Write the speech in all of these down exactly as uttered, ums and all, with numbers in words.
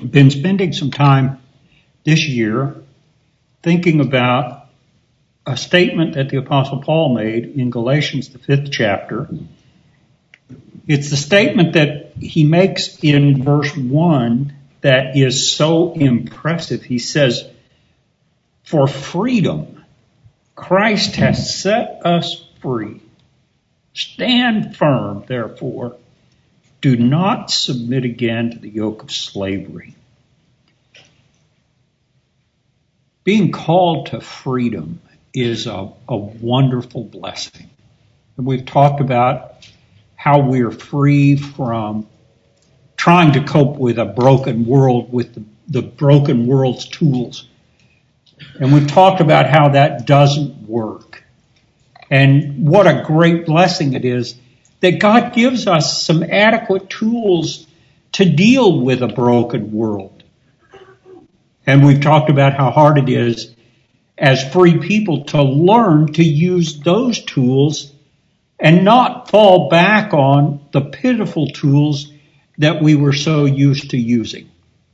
been spending some time this year thinking about a statement that the Apostle Paul made in Galatians, the fifth chapter. It's the statement that he makes in verse one that is so impressive. He says, "For freedom, Christ has set us free. Stand firm, therefore. Do not submit again to the yoke of slavery." Being called to freedom is a, a wonderful blessing. And we've talked about how we're free from trying to cope with a broken world with the, the broken world's tools. And we've talked about how that doesn't work. And what a great blessing it is that God gives us some adequate tools to deal with a broken world. And we've talked about how hard it is as free people to learn to use those tools and not fall back on the pitiful tools that we were so used to using.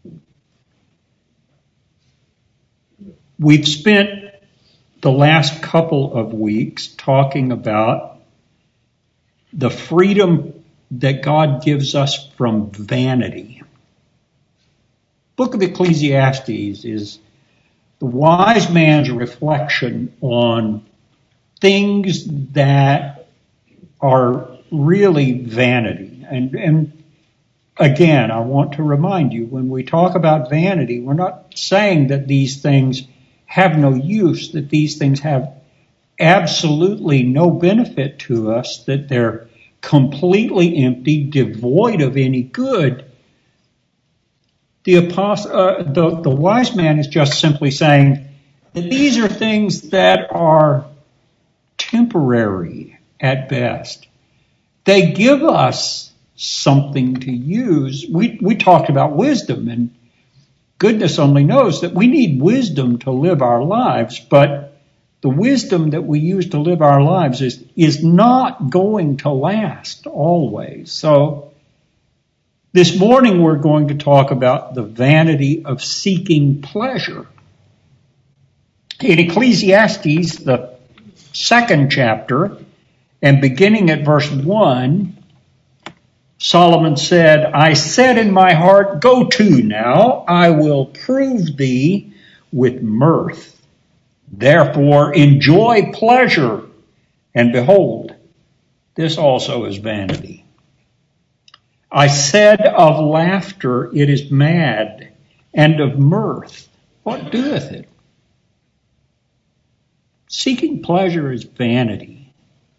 We've spent the last couple of weeks talking about the freedom that God gives us from vanity. Book of Ecclesiastes is the wise man's reflection on things that are really vanity. And, and again, I want to remind you, when we talk about vanity, we're not saying that these things have no use, that these things have absolutely no benefit to us, that they're completely empty, devoid of any good. The apostle, uh, the, the wise man is just simply saying that these are things that are temporary at best. They give us something to use. We, we talked about wisdom, and goodness only knows that we need wisdom to live our lives, but the wisdom that we use to live our lives is, is not going to last always. So this morning we're going to talk about the vanity of seeking pleasure. In Ecclesiastes, the second chapter, and beginning at verse one, Solomon said, "I said in my heart, go to now, I will prove thee with mirth. Therefore enjoy pleasure, and behold, this also is vanity. I said of laughter, it is mad, and of mirth, what doeth it?" Seeking pleasure is vanity.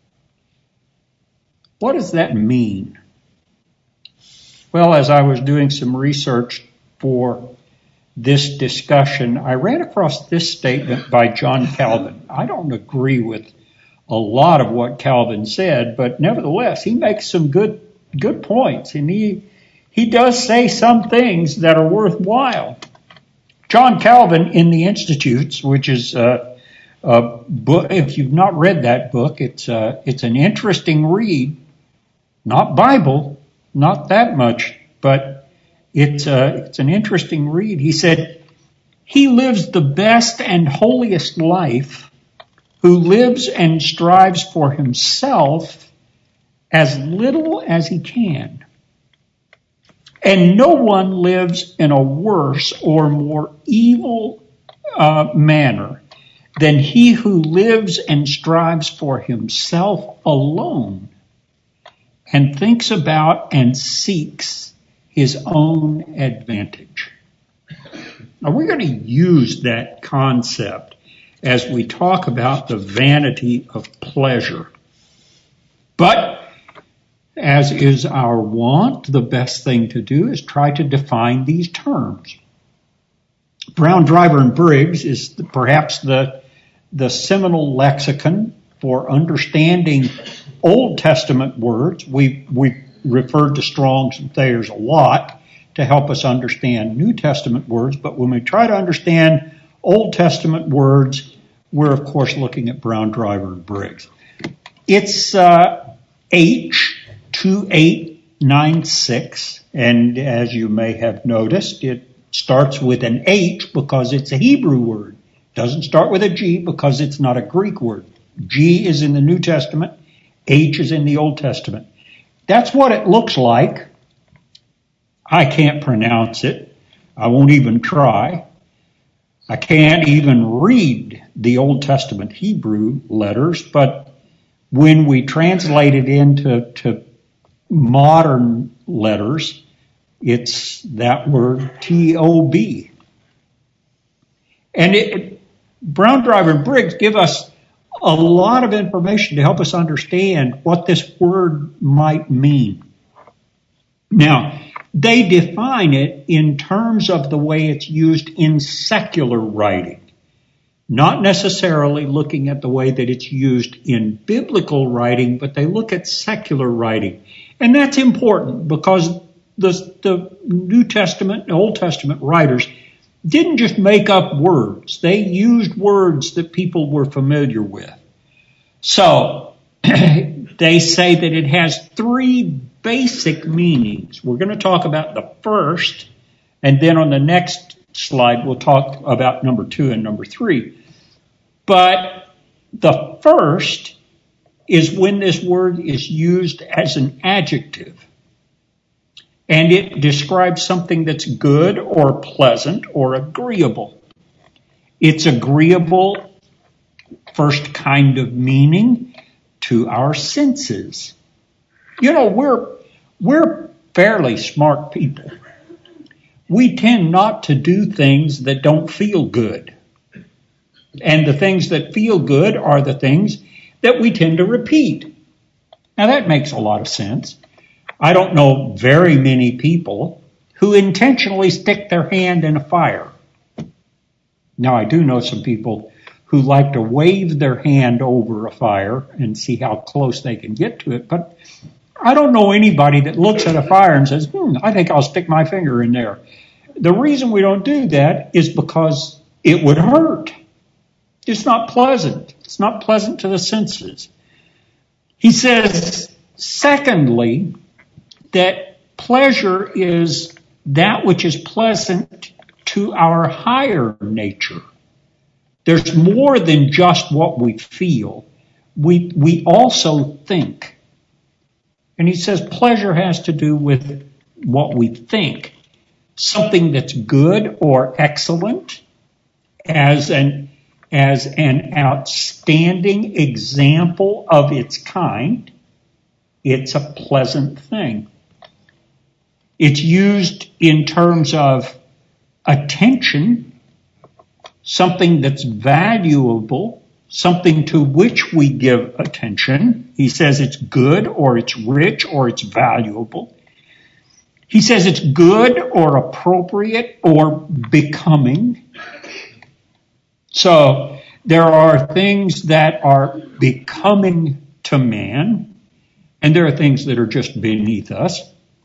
What does that mean? Well, as I was doing some research for this discussion, I ran across this statement by John Calvin. I don't agree with a lot of what Calvin said, but nevertheless, he makes some good good points, and he he does say some things that are worthwhile. John Calvin in the Institutes, which is a, a book, if you've not read that book, it's a, it's an interesting read. Not Bible, not that much, but it's a, it's an interesting read. He said, "He lives the best and holiest life who lives and strives for himself as little as he can. And no one lives in a worse or more evil uh, manner than he who lives and strives for himself alone and thinks about and seeks his own advantage." Now, we're going to use that concept as we talk about the vanity of pleasure. But as is our wont, the best thing to do is try to define these terms. Brown, Driver, and Briggs is the, perhaps the, the seminal lexicon for understanding Old Testament words. We, we referred to Strong's and Thayer's a lot to help us understand New Testament words, but when we try to understand Old Testament words, we're, of course, looking at Brown, Driver, and Briggs. It's uh, H two eight nine six, and as you may have noticed, it starts with an H because it's a Hebrew word. Doesn't start with a G because it's not a Greek word. G is in the New Testament. H is in the Old Testament. That's what it looks like. I can't pronounce it. I won't even try. I can't even read the Old Testament Hebrew letters, but when we translate it into to modern letters, it's that word T O B. And it, Brown, Driver, and Briggs give us a lot of information to help us understand what this word might mean. Now, they define it in terms of the way it's used in secular writing, not necessarily looking at the way that it's used in biblical writing, but they look at secular writing. And that's important because the, the New Testament and Old Testament writers didn't just make up words. They used words that people were familiar with. So they say that it has three basic meanings. We're going to talk about the first, and then on the next slide we'll talk about number two and number three. But the first is when this word is used as an adjective. And it describes something that's good or pleasant or agreeable. It's agreeable, first kind of meaning, to our senses. You know, we're, we're fairly smart people. We tend not to do things that don't feel good. And the things that feel good are the things that we tend to repeat. Now that makes a lot of sense. I don't know very many people who intentionally stick their hand in a fire. Now, I do know some people who like to wave their hand over a fire and see how close they can get to it, but I don't know anybody that looks at a fire and says, hmm, I think I'll stick my finger in there. The reason we don't do that is because it would hurt. It's not pleasant. It's not pleasant to the senses. He says, secondly, that pleasure is that which is pleasant to our higher nature. There's more than just what we feel. We, we also think. And he says pleasure has to do with what we think. Something that's good or excellent as an, as an outstanding example of its kind. It's a pleasant thing. It's used in terms of attention, something that's valuable, something to which we give attention. He says it's good or it's rich or it's valuable. He says it's good or appropriate or becoming. So there are things that are becoming to man, and there are things that are just beneath us.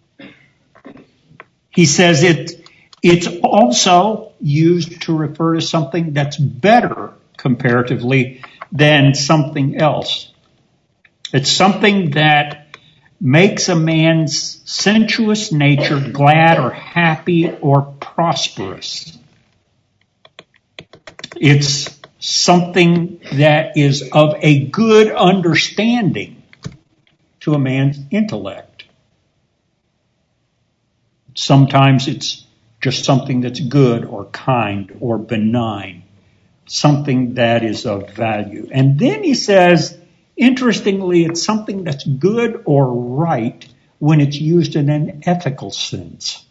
He says it, it's also used to refer to something that's better comparatively than something else. It's something that makes a man's sensuous nature glad or happy or prosperous. It's something that is of a good understanding to a man's intellect. Sometimes it's just something that's good or kind or benign, something that is of value. And then he says, interestingly, it's something that's good or right when it's used in an ethical sense.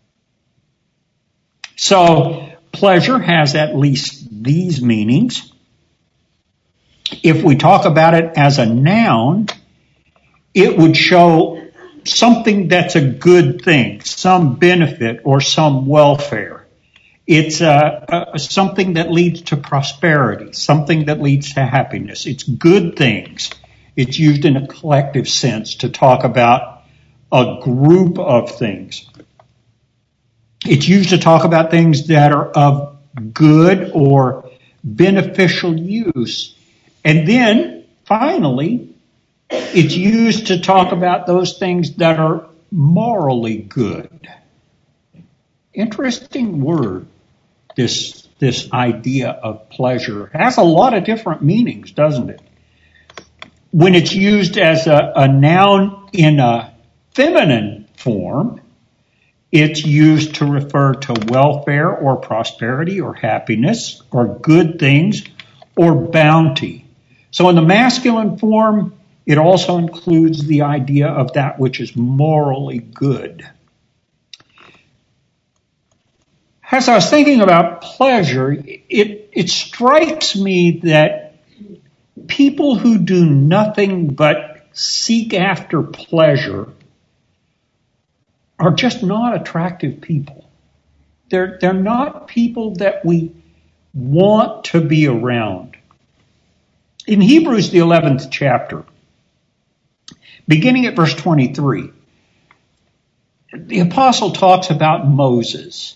So pleasure has at least these meanings. If we talk about it as a noun, it would show something that's a good thing, some benefit or some welfare. It's uh, uh, something that leads to prosperity, something that leads to happiness. It's good things. It's used in a collective sense to talk about a group of things. It's used to talk about things that are of good or beneficial use. And then, finally, it's used to talk about those things that are morally good. Interesting word, this, this idea of pleasure. It has a lot of different meanings, doesn't it? When it's used as a, a noun in a feminine form, it's used to refer to welfare or prosperity or happiness or good things or bounty. So in the masculine form, it also includes the idea of that which is morally good. As I was thinking about pleasure, it, it strikes me that people who do nothing but seek after pleasure are just not attractive people. They're, they're not people that we want to be around. In Hebrews, the eleventh chapter, beginning at verse twenty-three, the apostle talks about Moses.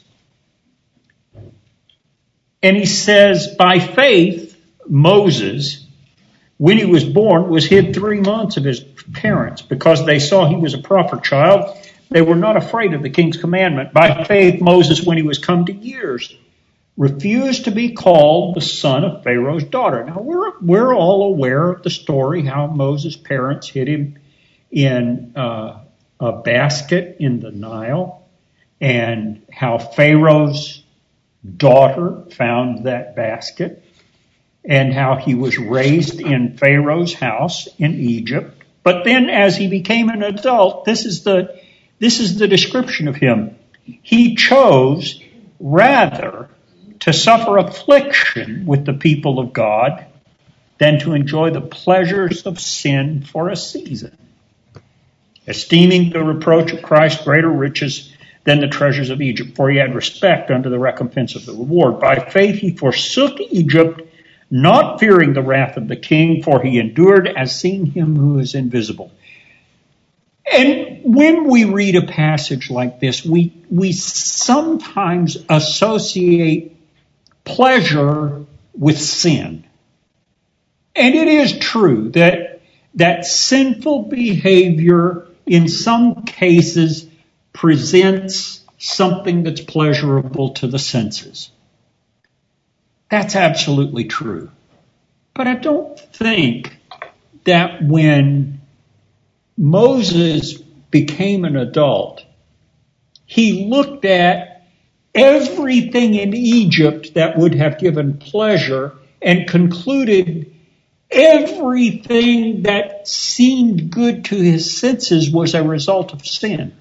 And he says, by faith, Moses, when he was born, was hid three months of his parents because they saw he was a proper child. They were not afraid of the king's commandment. By faith, Moses, when he was come to years, refused to be called the son of Pharaoh's daughter. Now, we're, we're all aware of the story, how Moses' parents hid him in uh, a basket in the Nile, and how Pharaoh's daughter found that basket, and how he was raised in Pharaoh's house in Egypt. But then as he became an adult, this is the, this is the description of him. He chose rather to suffer affliction with the people of God than to enjoy the pleasures of sin for a season, esteeming the reproach of Christ greater riches than the treasures of Egypt, for he had respect unto the recompense of the reward. By faith he forsook Egypt, not fearing the wrath of the king, for he endured as seeing him who is invisible. And when we read a passage like this, we, we sometimes associate pleasure with sin. And it is true that, that sinful behavior in some cases presents something that's pleasurable to the senses. That's absolutely true. But I don't think that when Moses became an adult, he looked at everything in Egypt that would have given pleasure and concluded everything that seemed good to his senses was a result of sin.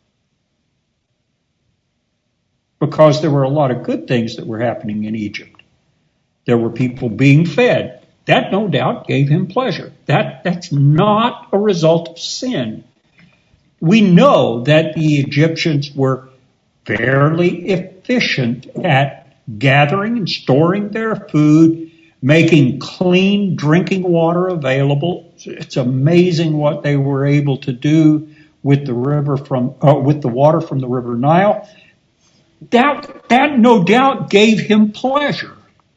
Because there were a lot of good things that were happening in Egypt. There were people being fed. That no doubt gave him pleasure. That, that's not a result of sin. We know that the Egyptians were fairly efficient at gathering and storing their food, making clean drinking water available. It's amazing what they were able to do with the river from uh, with the water from the River Nile. That, that no doubt gave him pleasure.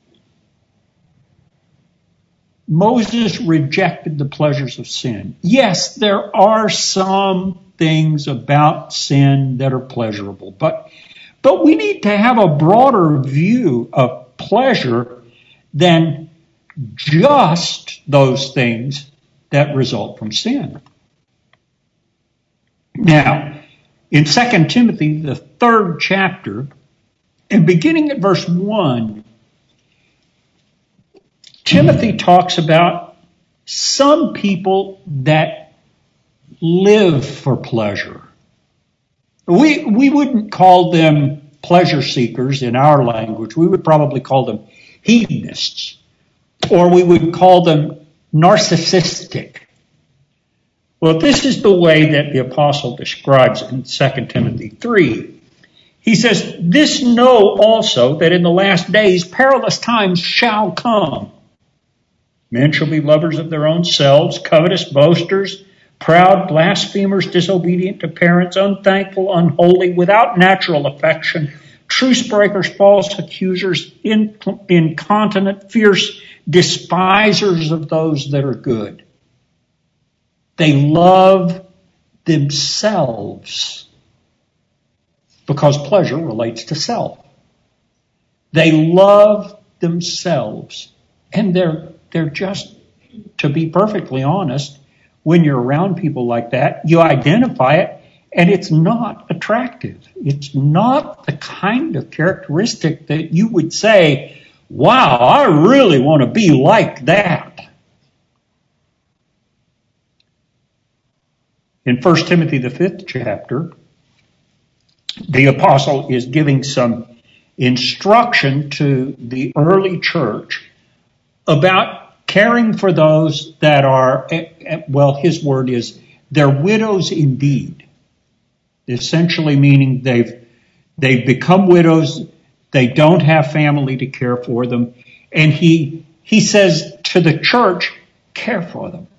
Moses rejected the pleasures of sin. Yes, there are some things about sin that are pleasurable, but, but we need to have a broader view of pleasure than just those things that result from sin. Now, in Second Timothy, the third chapter, and beginning at verse one, Timothy talks about some people that live for pleasure. We, we wouldn't call them pleasure seekers in our language. We would probably call them hedonists, or we would call them narcissistic. Well, this is the way that the apostle describes it in Second Timothy three. He says, this know also that in the last days perilous times shall come. Men shall be lovers of their own selves, covetous, boasters, proud, blasphemers, disobedient to parents, unthankful, unholy, without natural affection, truce breakers, false accusers, incontinent, fierce, despisers of those that are good. They love themselves because pleasure relates to self. They love themselves, and they're they're just, to be perfectly honest, when you're around people like that, you identify it, and it's not attractive. It's not the kind of characteristic that you would say, wow, I really want to be like that. In First Timothy, the fifth chapter, the apostle is giving some instruction to the early church about caring for those that are, well, his word is, they're widows indeed. Essentially meaning they've they've become widows, they don't have family to care for them, and he he says to the church, care for them.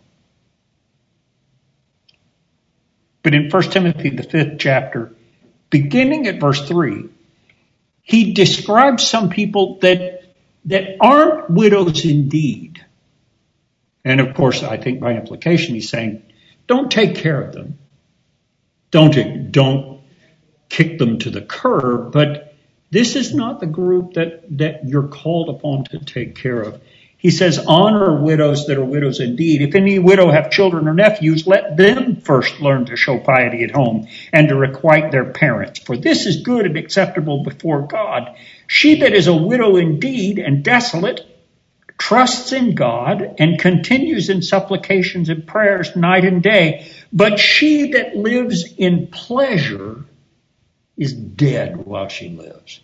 But in First Timothy, the fifth chapter, beginning at verse three, he describes some people that that aren't widows indeed. And of course, I think by implication, he's saying, don't take care of them. Don't, don't kick them to the curb, but this is not the group that, that you're called upon to take care of. He says, honor widows that are widows indeed. If any widow have children or nephews, let them first learn to show piety at home and to requite their parents. For this is good and acceptable before God. She that is a widow indeed and desolate trusts in God and continues in supplications and prayers night and day. But she that lives in pleasure is dead while she lives.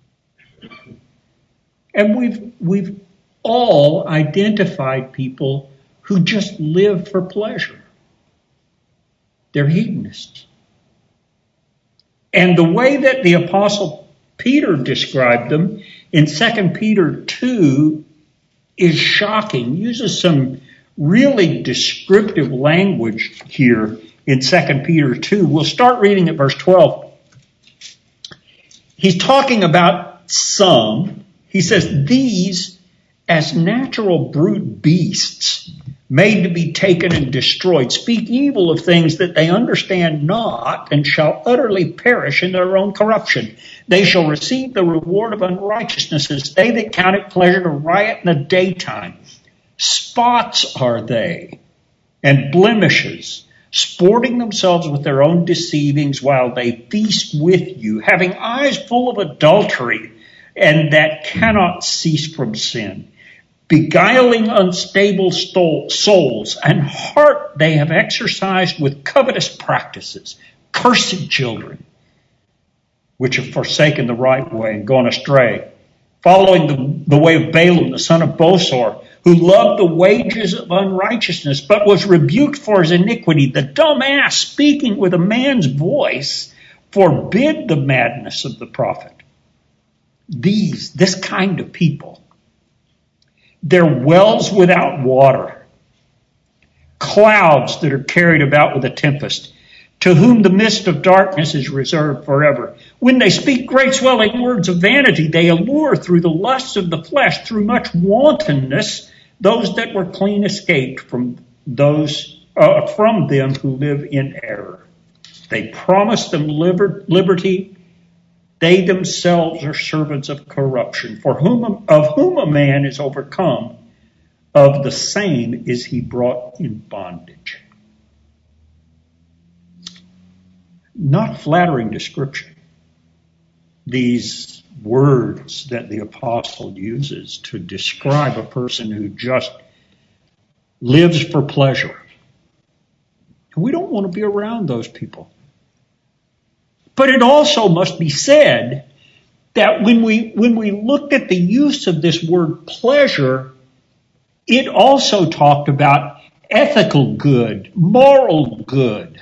And we've, we've all identified people who just live for pleasure. They're hedonists. And the way that the Apostle Peter described them in Second Peter two is shocking. Uses some really descriptive language here in Second Peter two. We'll start reading at verse twelve. He's talking about some. He says, these as natural brute beasts made to be taken and destroyed, speak evil of things that they understand not, and shall utterly perish in their own corruption. They shall receive the reward of unrighteousness as they that count it pleasure to riot in the daytime. Spots are they, and blemishes, sporting themselves with their own deceivings while they feast with you, having eyes full of adultery, and that cannot cease from sin. Beguiling unstable souls, and heart they have exercised with covetous practices. Cursed children, which have forsaken the right way and gone astray, following the, the way of Balaam, the son of Bosor, who loved the wages of unrighteousness, but was rebuked for his iniquity. The dumb ass, speaking with a man's voice, forbid the madness of the prophet. These, this kind of people, they're wells without water, clouds that are carried about with a tempest, to whom the mist of darkness is reserved forever. When they speak great swelling words of vanity, they allure through the lusts of the flesh, through much wantonness, those that were clean escaped from those uh, from them who live in error. They promise them liber- liberty. They themselves are servants of corruption, for whom of whom a man is overcome, of the same is he brought in bondage. Not flattering description. These words that the apostle uses to describe a person who just lives for pleasure. We don't want to be around those people. But it also must be said that when we when we looked at the use of this word pleasure, it also talked about ethical good, moral good.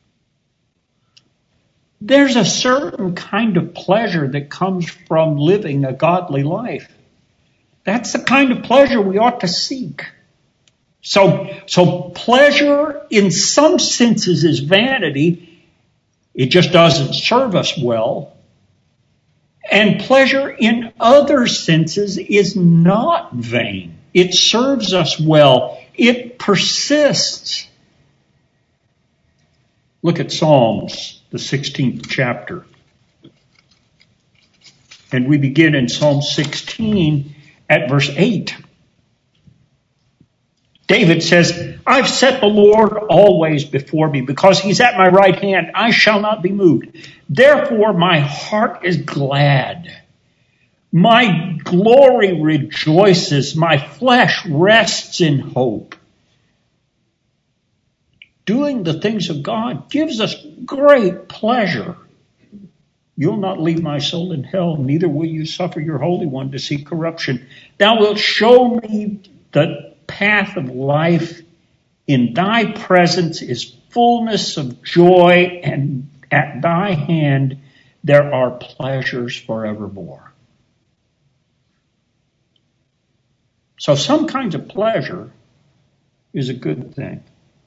There's a certain kind of pleasure that comes from living a godly life. That's the kind of pleasure we ought to seek. So, so pleasure in some senses is vanity. It just doesn't serve us well. And pleasure in other senses is not vain. It serves us well. It persists. Look at Psalms, the sixteenth chapter. And we begin in Psalm sixteen at verse eight. David says, I've set the Lord always before me. Because he's at my right hand, I shall not be moved. Therefore my heart is glad. My glory rejoices. My flesh rests in hope. Doing the things of God gives us great pleasure. You'll not leave my soul in hell, neither will you suffer your Holy One to see corruption. Thou wilt show me the path of life. In thy presence is fullness of joy, and at thy hand there are pleasures forevermore. So some kinds of pleasure is a good thing.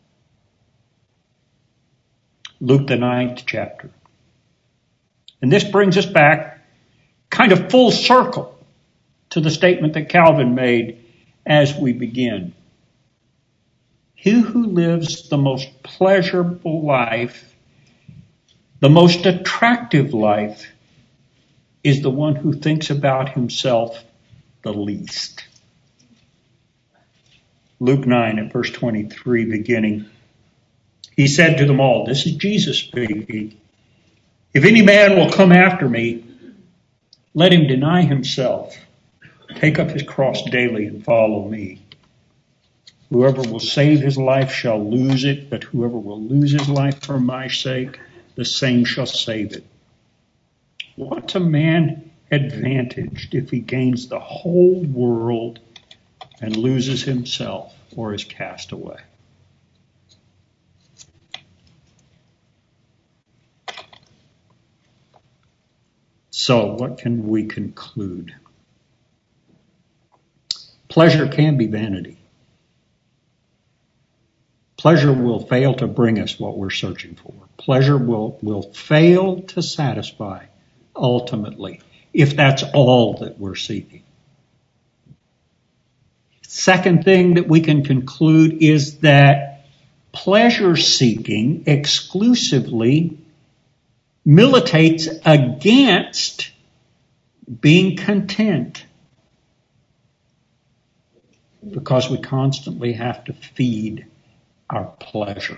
Luke the ninth chapter. And this brings us back kind of full circle to the statement that Calvin made as we begin. He who lives the most pleasurable life, the most attractive life, is the one who thinks about himself the least. Luke nine at verse twenty-three beginning. He said to them all, this is Jesus speaking, if any man will come after me, let him deny himself, take up his cross daily and follow me. Whoever will save his life shall lose it, but whoever will lose his life for my sake, the same shall save it. What's a man advantaged if he gains the whole world and loses himself or is cast away? So, what can we conclude? Pleasure can be vanity. Pleasure will fail to bring us what we're searching for. Pleasure will, will fail to satisfy ultimately, if that's all that we're seeking. Second thing that we can conclude is that pleasure seeking exclusively militates against being content, because we constantly have to feed our pleasure.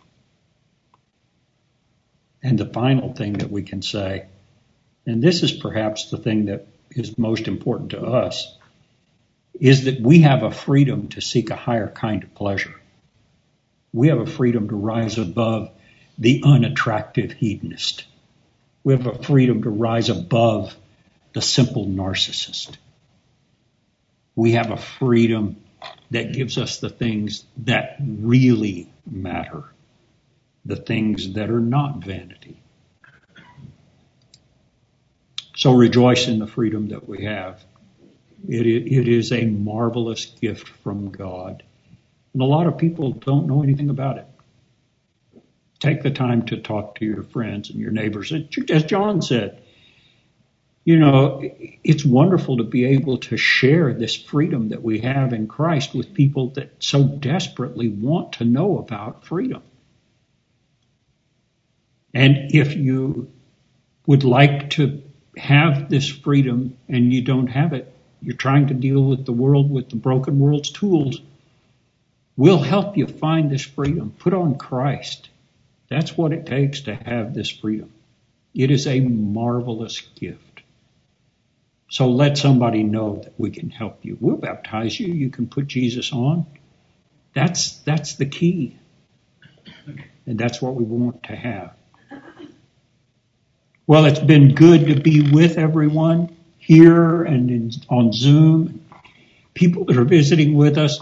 And the final thing that we can say, and this is perhaps the thing that is most important to us, is that we have a freedom to seek a higher kind of pleasure. We have a freedom to rise above the unattractive hedonist. We have a freedom to rise above the simple narcissist. We have a freedom that gives us the things that really matter, the things that are not vanity. So rejoice in the freedom that we have. It, it is a marvelous gift from God. And a lot of people don't know anything about it. Take the time to talk to your friends and your neighbors. As John said, you know, it's wonderful to be able to share this freedom that we have in Christ with people that so desperately want to know about freedom. And if you would like to have this freedom and you don't have it, you're trying to deal with the world with the broken world's tools, we'll help you find this freedom. Put on Christ. That's what it takes to have this freedom. It is a marvelous gift. So let somebody know that we can help you. We'll baptize you. You can put Jesus on. That's, that's the key. And that's what we want to have. Well, it's been good to be with everyone here and in, on Zoom. People that are visiting with us.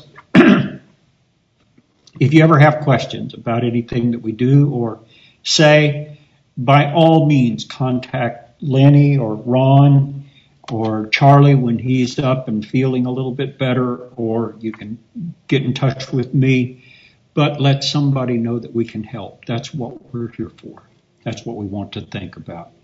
If you ever have questions about anything that we do or say, by all means, contact Lenny or Ron or Charlie when he's up and feeling a little bit better, or you can get in touch with me. But let somebody know that we can help. That's what we're here for. That's what we want to think about.